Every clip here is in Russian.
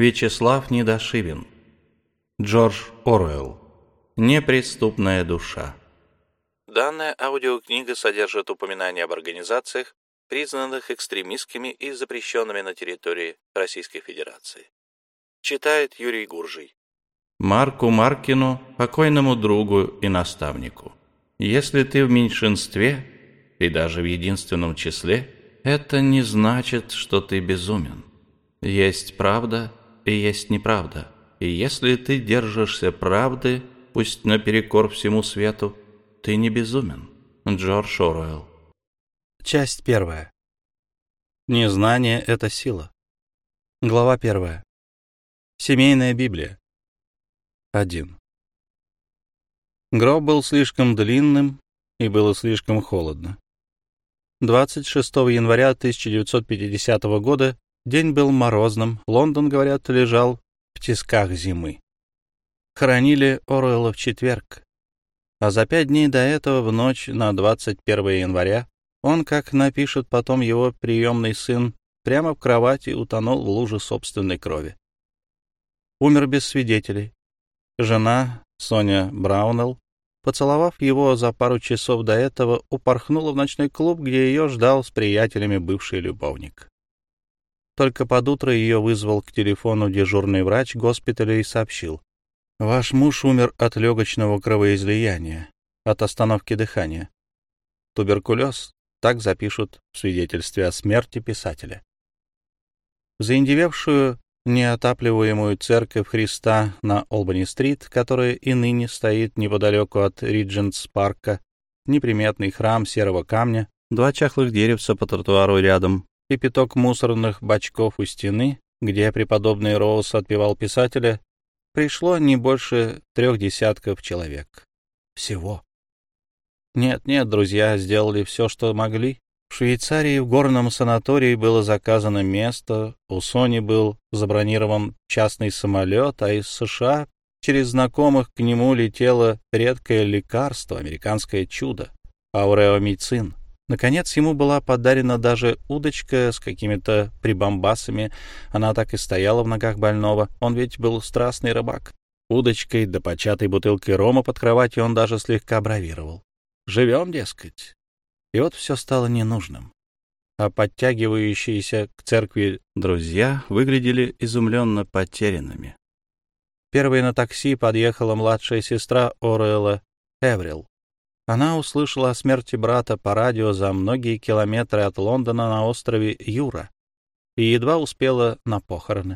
Вячеслав Недошибин. Джордж Оруэлл. Неприступная душа. Данная аудиокнига содержит упоминания об организациях, признанных экстремистскими и запрещенными на территории Российской Федерации. Читает Юрий Гуржий. Марку Маркину, покойному другу и наставнику. Если ты в меньшинстве, и даже в единственном числе, это не значит, что ты безумен. Есть правда и есть неправда. И если ты держишься правды, пусть наперекор всему свету, ты не безумен. Джордж Оруэлл. Часть 1. Незнание — это сила. Глава 1. Семейная Библия. 1. Гроб был слишком длинным, и было слишком холодно. 26 января 1950 года день был морозным, Лондон, говорят, лежал в тисках зимы. Хоронили Оруэлла в четверг, а за 5 дней до этого, в ночь на 21 января, он, как напишет потом его приемный сын, прямо в кровати утонул в луже собственной крови. Умер без свидетелей. Жена, Соня Браунелл, поцеловав его за пару часов до этого, упорхнула в ночной клуб, где ее ждал с приятелями бывший любовник. Только под утро ее вызвал к телефону дежурный врач госпиталя и сообщил: «Ваш муж умер от легочного кровоизлияния, от остановки дыхания. Туберкулез», так запишут в свидетельстве о смерти писателя. Заиндевевшую, неотапливаемую церковь Христа на Олбани-стрит, которая и ныне стоит неподалеку от Риджентс-парка, неприметный храм серого камня, 2 чахлых деревца по тротуару рядом и пяток мусорных бачков у стены, где преподобный Роуз отпевал писателя, пришло не больше 3 десятков человек. Всего. Нет, друзья сделали все, что могли. В Швейцарии в горном санатории было заказано место, у Сони был забронирован частный самолет, а из США через знакомых к нему летело редкое лекарство, американское чудо, ауреомицин. Наконец, ему была подарена даже удочка с какими-то прибамбасами. Она так и стояла в ногах больного. Он ведь был страстный рыбак. Удочкой да початой бутылкой рома под кроватью он даже слегка бравировал. «Живем, дескать». И вот все стало ненужным. А подтягивающиеся к церкви друзья выглядели изумленно потерянными. Первой на такси подъехала младшая сестра Оруэлла, Эврил. Она услышала о смерти брата по радио за многие километры от Лондона на острове Юра и едва успела на похороны.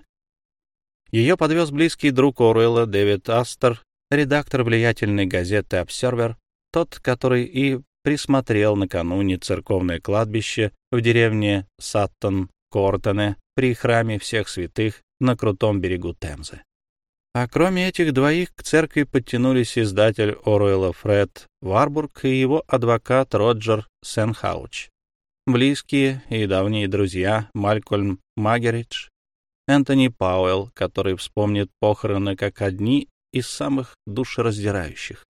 Ее подвез близкий друг Оруэлла Дэвид Астер, редактор влиятельной газеты «Обсервер», тот, который и присмотрел накануне церковное кладбище в деревне Саттон-Кортоне при храме всех святых на крутом берегу Темзы. А кроме этих двоих к церкви подтянулись издатель Оруэлла Фред Варбург и его адвокат Роджер Сенхауч, близкие и давние друзья Малькольм Магеридж, Энтони Пауэлл, который вспомнит похороны как одни из самых душераздирающих.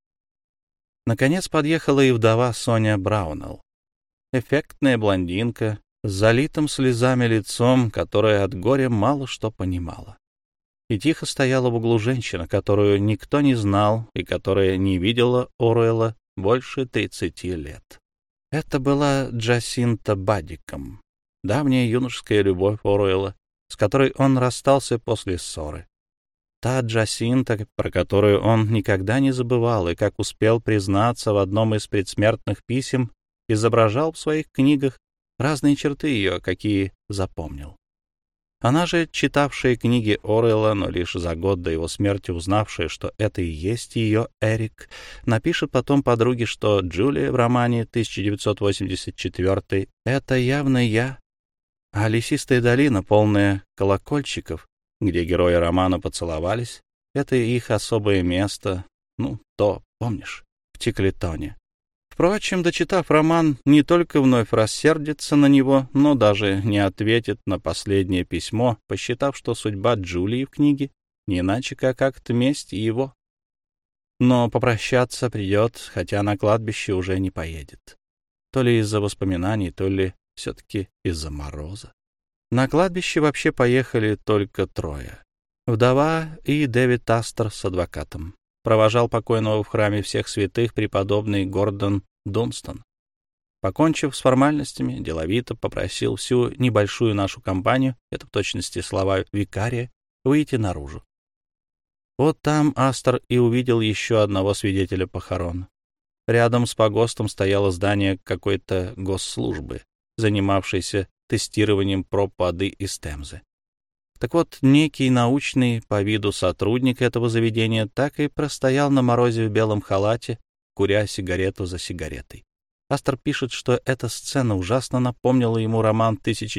Наконец подъехала и вдова Соня Браунелл, эффектная блондинка с залитым слезами лицом, которая от горя мало что понимала. И тихо стояла в углу женщина, которую никто не знал и которая не видела Оруэлла больше 30 лет. Это была Джасинта Баддиком, давняя юношеская любовь Оруэлла, с которой он расстался после ссоры. Та Джасинта, про которую он никогда не забывал и, как успел признаться в одном из предсмертных писем, изображал в своих книгах разные черты ее, какие запомнил. Она же, читавшая книги Оруэлла, но лишь за год до его смерти узнавшая, что это и есть ее Эрик, напишет потом подруге, что Джулия в романе 1984 — это явно я, а лесистая долина, полная колокольчиков, где герои романа поцеловались, это их особое место, помнишь, в Тиклитоне. Впрочем, дочитав роман, не только вновь рассердится на него, но даже не ответит на последнее письмо, посчитав, что судьба Джулии в книге не иначе как акт мести его. Но попрощаться придет, хотя на кладбище уже не поедет. То ли из-за воспоминаний, то ли все-таки из-за мороза. На кладбище вообще поехали только трое. Вдова и Дэвид Астер с адвокатом. Провожал покойного в храме всех святых преподобный Гордон Дунстон. Покончив с формальностями, деловито попросил всю небольшую нашу компанию, это в точности слова викария, выйти наружу. Вот там Астер и увидел еще одного свидетеля похорон. Рядом с погостом стояло здание какой-то госслужбы, занимавшейся тестированием проб воды из Темзы. Так вот, некий научный по виду сотрудник этого заведения так и простоял на морозе в белом халате, куря сигарету за сигаретой. Астер пишет, что эта сцена ужасно напомнила ему роман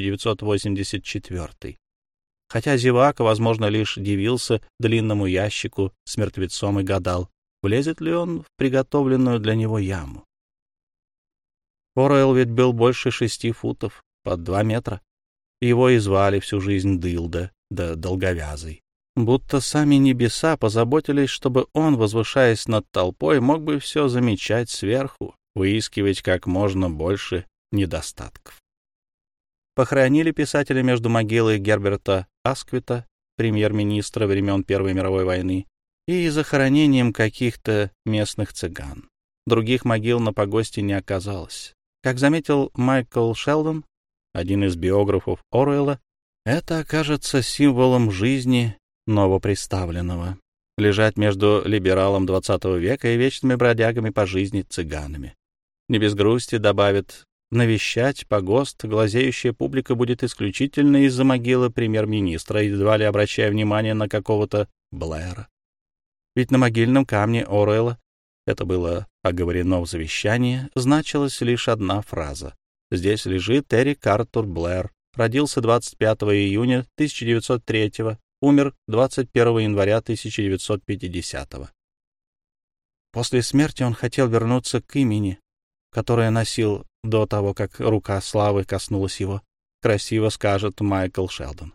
1984. Хотя зевака, возможно, лишь дивился длинному ящику с мертвецом и гадал, влезет ли он в приготовленную для него яму. Оруэлл ведь был больше 6 футов, под 2 метра. Его и звали всю жизнь Дылда, да Долговязый. Будто сами небеса позаботились, чтобы он, возвышаясь над толпой, мог бы все замечать сверху, выискивать как можно больше недостатков. Похоронили писателя между могилой Герберта Асквита, премьер-министра времен Первой мировой войны, и захоронением каких-то местных цыган. Других могил на погосте не оказалось. Как заметил Майкл Шелдон, один из биографов Оруэлла, это окажется символом жизни новоприставленного, лежать между либералом XX века и вечными бродягами по жизни цыганами. Не без грусти добавит, навещать погост глазеющая публика будет исключительно из-за могилы премьер-министра, едва ли обращая внимание на какого-то Блэра. Ведь на могильном камне Оруэлла, это было оговорено в завещании, значилась лишь одна фраза. Здесь лежит Эрик Артур Блэр, родился 25 июня 1903, умер 21 января 1950. После смерти он хотел вернуться к имени, которое носил до того, как рука славы коснулась его, красиво скажет Майкл Шелдон.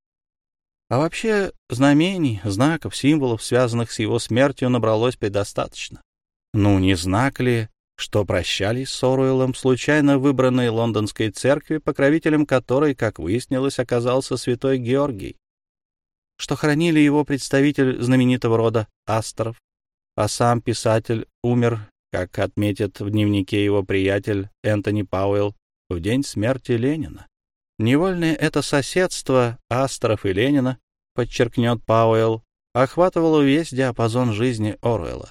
А вообще знамений, знаков, символов, связанных с его смертью, набралось предостаточно. Ну, не знак ли, что прощались с Оруэллом в случайно выбранной лондонской церкви, покровителем которой, как выяснилось, оказался святой Георгий, что хранили его представитель знаменитого рода Асторов, а сам писатель умер, как отметит в дневнике его приятель Энтони Пауэлл, в день смерти Ленина. Невольное это соседство Асторов и Ленина, подчеркнет Пауэлл, охватывало весь диапазон жизни Оруэлла.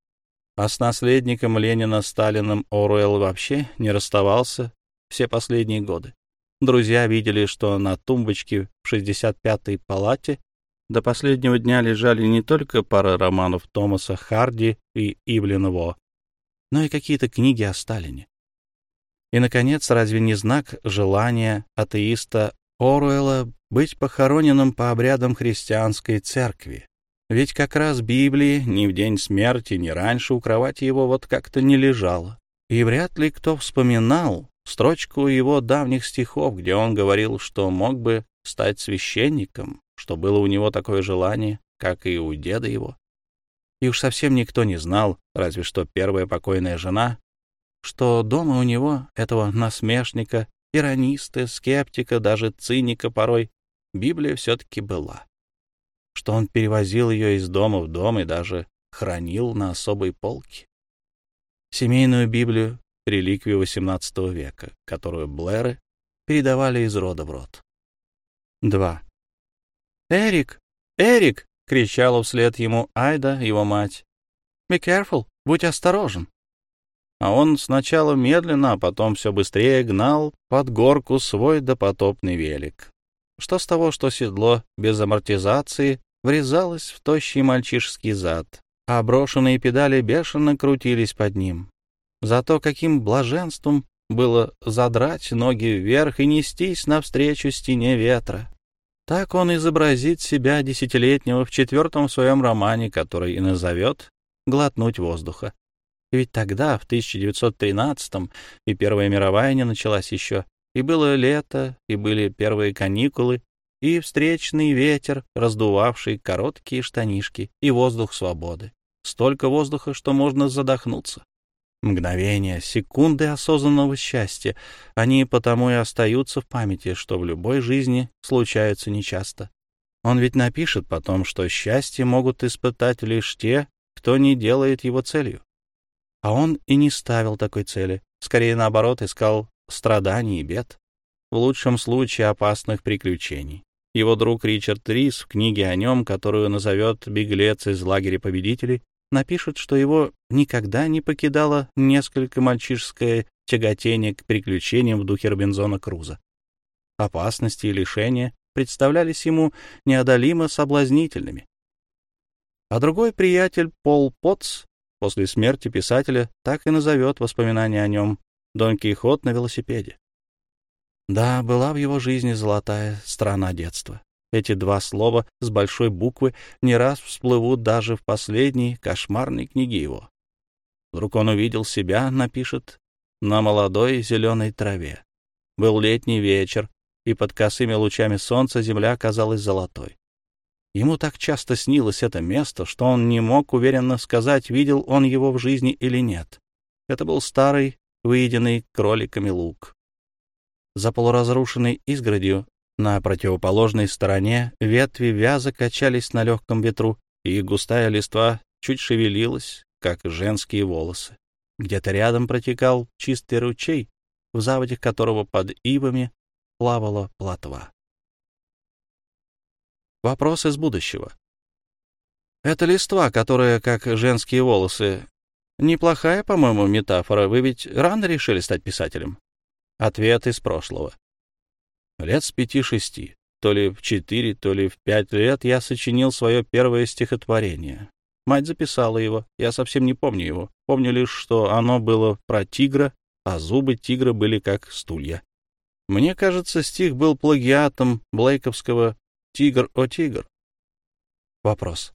А с наследником Ленина Сталиным Оруэлл вообще не расставался все последние годы. Друзья видели, что на тумбочке в 65-й палате до последнего дня лежали не только пара романов Томаса Харди и Ивлина Во, но и какие-то книги о Сталине. И, наконец, разве не знак желания атеиста Оруэлла быть похороненным по обрядам христианской церкви? Ведь как раз Библии ни в день смерти, ни раньше у кровати его вот как-то не лежало. И вряд ли кто вспоминал строчку его давних стихов, где он говорил, что мог бы стать священником, что было у него такое желание, как и у деда его. И уж совсем никто не знал, разве что первая покойная жена, что дома у него, этого насмешника, ирониста, скептика, даже циника порой, Библия все-таки была. Что он перевозил ее из дома в дом и даже хранил на особой полке. Семейную Библию, реликвию XVIII века, которую Блэры передавали из рода в род. 2. «Эрик! Эрик!» — кричала вслед ему Айда, его мать. «Be careful! Будь осторожен!» А он сначала медленно, а потом все быстрее гнал под горку свой допотопный велик. Что с того, что седло без амортизации врезалось в тощий мальчишеский зад, а брошенные педали бешено крутились под ним. Зато каким блаженством было задрать ноги вверх и нестись навстречу стене ветра. Так он изобразит себя десятилетнего в 4-м своем романе, который и назовет «Глотнуть воздуха». И ведь тогда, в 1913-м, и Первая мировая не началась еще, и было лето, и были первые каникулы, и встречный ветер, раздувавший короткие штанишки, и воздух свободы. Столько воздуха, что можно задохнуться. Мгновения, секунды осознанного счастья. Они потому и остаются в памяти, что в любой жизни случаются нечасто. Он ведь напишет потом, что счастье могут испытать лишь те, кто не делает его целью. А он и не ставил такой цели. Скорее, наоборот, искал страданий и бед. В лучшем случае опасных приключений. Его друг Ричард Рис в книге о нем, которую назовет «Беглец из лагеря победителей», напишет, что его никогда не покидало несколько мальчишеское тяготение к приключениям в духе Робинзона Круза. Опасности и лишения представлялись ему неодолимо соблазнительными. А другой приятель, Пол Потц, после смерти писателя так и назовет воспоминания о нем «Дон Кихот на велосипеде». Да, была в его жизни золотая страна детства. Эти два слова с большой буквы не раз всплывут даже в последней кошмарной книге его. Вдруг он увидел себя, напишет, на молодой зеленой траве. Был летний вечер, и под косыми лучами солнца земля казалась золотой. Ему так часто снилось это место, что он не мог уверенно сказать, видел он его в жизни или нет. Это был старый, выеденный кроликами луг. За полуразрушенной изгородью на противоположной стороне ветви вяза качались на легком ветру, и густая листва чуть шевелилась, как женские волосы. Где-то рядом протекал чистый ручей, в заводях которого под ивами плавала плотва. Вопрос из будущего. Это листва, которая, как женские волосы. Неплохая, по-моему, метафора. Вы ведь рано решили стать писателем? Ответ из прошлого. Лет с 5-6, то ли в 4, то ли в 5 лет я сочинил свое первое стихотворение. Мать записала его, я совсем не помню его. Помню лишь, что оно было про тигра, а зубы тигра были как стулья. Мне кажется, стих был плагиатом блейковского «Тигр, о тигр». Вопрос.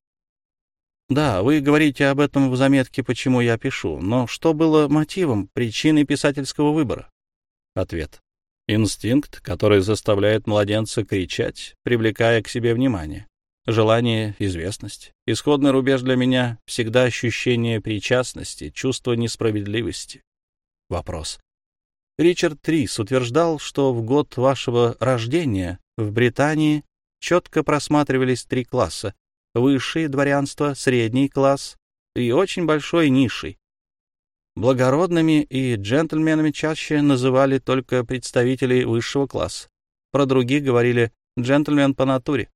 Да, вы говорите об этом в заметке, почему я пишу, но что было мотивом, причиной писательского выбора? Ответ. Инстинкт, который заставляет младенца кричать, привлекая к себе внимание. Желание, известность. Исходный рубеж для меня — всегда ощущение причастности, чувство несправедливости. Вопрос. Ричард Рис утверждал, что в год вашего рождения в Британии четко просматривались 3 класса — высшее дворянство, средний класс и очень большой низший. Благородными и джентльменами чаще называли только представителей высшего класса. Про других говорили «джентльмен по натуре».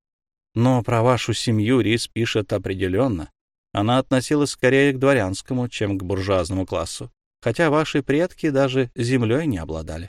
Но про вашу семью Рис пишет определенно. Она относилась скорее к дворянскому, чем к буржуазному классу, хотя ваши предки даже землей не обладали.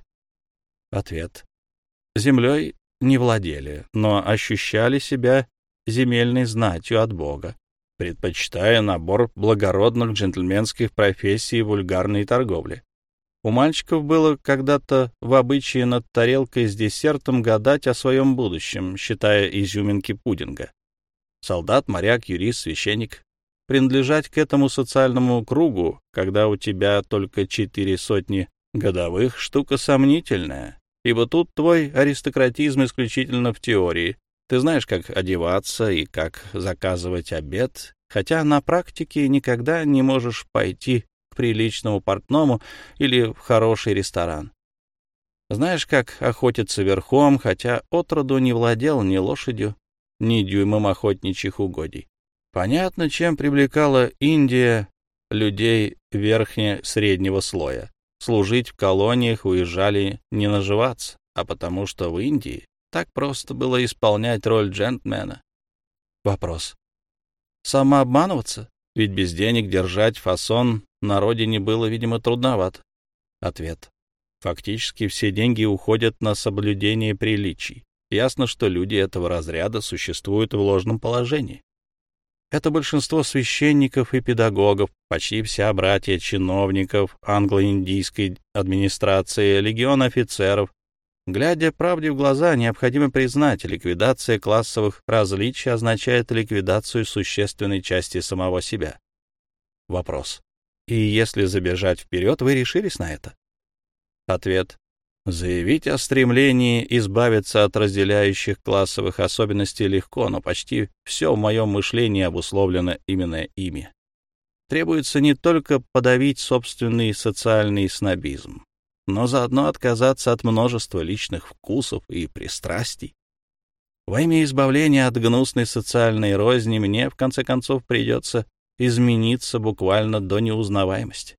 Ответ. Землей не владели, но ощущали себя земельной знатью от Бога, предпочитая набор благородных джентльменских профессий вульгарной торговли. У мальчиков было когда-то в обычае над тарелкой с десертом гадать о своем будущем, считая изюминки пудинга. Солдат, моряк, юрист, священник. Принадлежать к этому социальному кругу, когда у тебя только 400 годовых, штука сомнительная, ибо тут твой аристократизм исключительно в теории. Ты знаешь, как одеваться и как заказывать обед, хотя на практике никогда не можешь пойти к приличному портному или в хороший ресторан. Знаешь, как охотиться верхом, хотя отроду не владел ни лошадью, ни дюймом охотничьих угодий. Понятно, чем привлекала Индия людей верхне-среднего слоя. Служить в колониях уезжали не наживаться, а потому что в Индии так просто было исполнять роль джентльмена. Вопрос. Самообманываться? Ведь без денег держать фасон на родине было, видимо, трудновато. Ответ. Фактически все деньги уходят на соблюдение приличий. Ясно, что люди этого разряда существуют в ложном положении. Это большинство священников и педагогов, почти вся братья чиновников англо-индийской администрации, легион офицеров. Глядя правде в глаза, необходимо признать, ликвидация классовых различий означает ликвидацию существенной части самого себя. Вопрос. И если забежать вперед, вы решились на это? Ответ. Заявить о стремлении избавиться от разделяющих классовых особенностей легко, но почти все в моем мышлении обусловлено именно ими. требуется не только подавить собственный социальный снобизм, но заодно отказаться от множества личных вкусов и пристрастий. Во имя избавления от гнусной социальной розни мне, в конце концов, придется измениться буквально до неузнаваемости.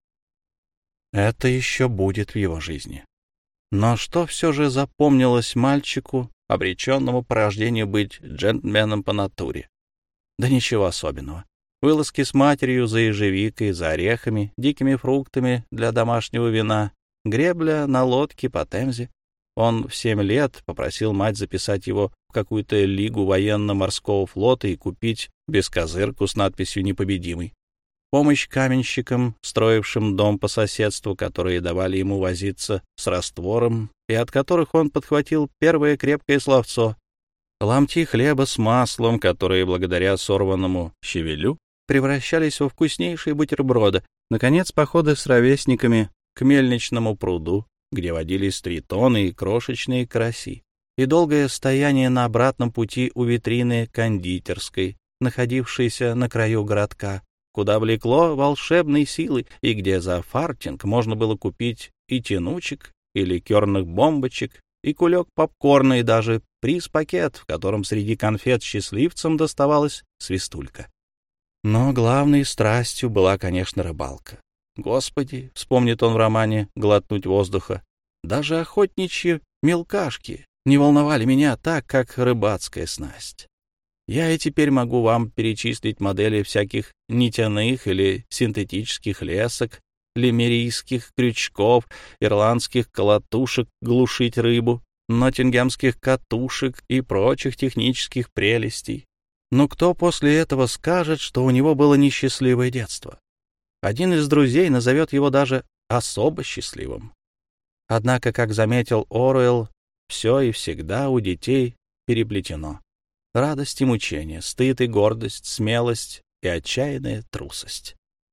Это еще будет в его жизни. Но что все же запомнилось мальчику, обреченному по рождению быть джентльменом по натуре? Да ничего особенного. Вылазки с матерью за ежевикой, за орехами, дикими фруктами для домашнего вина, гребля на лодке по Темзе. Он в 7 лет попросил мать записать его в какую-то лигу военно-морского флота и купить бескозырку с надписью «Непобедимый». Помощь каменщикам, строившим дом по соседству, которые давали ему возиться с раствором, и от которых он подхватил первое крепкое словцо. Ломти хлеба с маслом, которые, благодаря сорванному щавелю, превращались во вкуснейшие бутерброды. Наконец, походы с ровесниками к мельничному пруду, где водились тритоны и крошечные караси, и долгое стояние на обратном пути у витрины кондитерской, находившейся на краю городка, куда влекло волшебной силы, и где за фартинг можно было купить и тянучек, и ликерных бомбочек, и кулек попкорна, и даже приз-пакет, в котором среди конфет счастливцам доставалась свистулька. Но главной страстью была, конечно, рыбалка. Господи, вспомнит он в романе «Глотнуть воздуха», даже охотничьи мелкашки не волновали меня так, как рыбацкая снасть. Я и теперь могу вам перечислить модели всяких нитяных или синтетических лесок, лемерийских крючков, ирландских колотушек глушить рыбу, ноттингемских катушек и прочих технических прелестей. Но кто после этого скажет, что у него было несчастливое детство? Один из друзей назовет его даже особо счастливым. Однако, как заметил Оруэлл, все и всегда у детей переплетено. Радость и мучение, стыд и гордость, смелость и отчаянная трусость.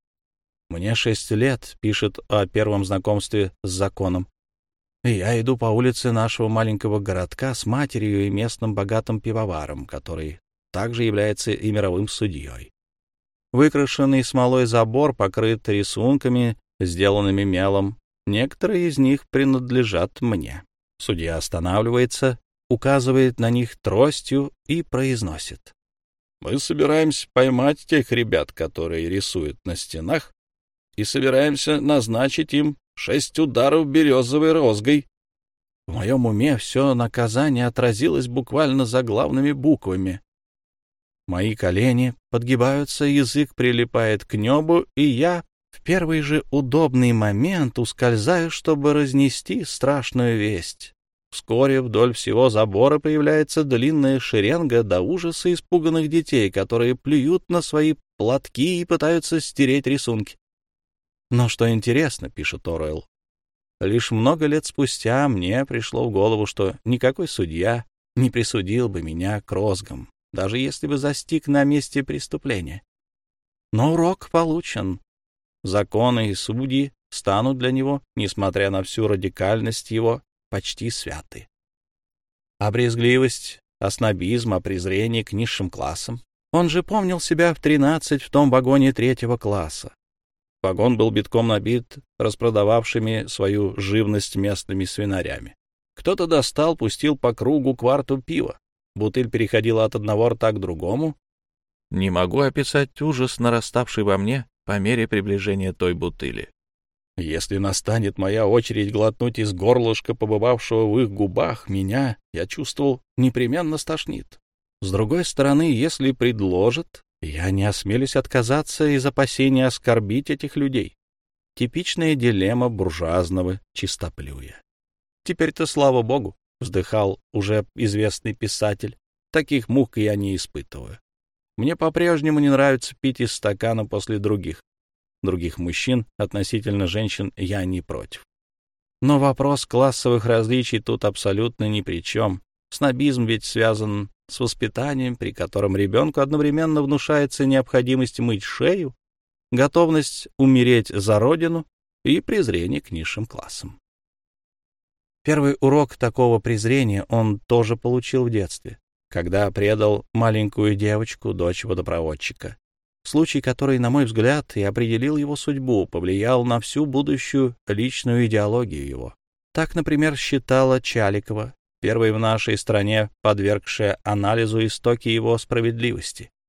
«Мне 6 лет», — пишет о первом знакомстве с законом. И я иду по улице нашего маленького городка с матерью и местным богатым пивоваром, который также является и мировым судьей. Выкрашенный смолой забор покрыт рисунками, сделанными мелом. Некоторые из них принадлежат мне. Судья останавливается, указывает на них тростью и произносит: «Мы собираемся поймать тех ребят, которые рисуют на стенах, и собираемся назначить им 6 ударов березовой розгой». В моем уме все наказание отразилось буквально заглавными буквами. Мои колени подгибаются, язык прилипает к небу, и я в первый же удобный момент ускользаю, чтобы разнести страшную весть. Вскоре вдоль всего забора появляется длинная шеренга до ужаса испуганных детей, которые плюют на свои платки и пытаются стереть рисунки. Но что интересно, пишет Оруэлл, лишь много лет спустя мне пришло в голову, что никакой судья не присудил бы меня к розгам, даже если бы застиг на месте преступления. Но урок получен. Законы и судьи станут для него, несмотря на всю радикальность его, почти святы. А брезгливость, а снобизм, а презрение к низшим классам. Он же помнил себя в 13 в том вагоне 3-го класса. Вагон был битком набит распродававшими свою живность местными свинарями. Кто-то достал, пустил по кругу кварту пива. Бутыль переходила от одного рта к другому. Не могу описать ужас, нараставший во мне по мере приближения той бутыли. Если настанет моя очередь глотнуть из горлышка, побывавшего в их губах, меня, я чувствовал, непременно стошнит. С другой стороны, если предложат, я не осмелюсь отказаться из опасения оскорбить этих людей. Типичная дилемма буржуазного чистоплюя. Теперь-то, слава богу, вздыхал уже известный писатель, таких мук я не испытываю. Мне по-прежнему не нравится пить из стакана после других мужчин, относительно женщин я не против. Но вопрос классовых различий тут абсолютно ни при чем. Снобизм ведь связан с воспитанием, при котором ребенку одновременно внушается необходимость мыть шею, готовность умереть за родину и презрение к низшим классам. Первый урок такого презрения он тоже получил в детстве, когда предал маленькую девочку, дочь водопроводчика. случай, который, на мой взгляд, и определил его судьбу, повлиял на всю будущую личную идеологию его. Так, например, считала Чаликова, первой в нашей стране подвергшая анализу истоки его справедливости.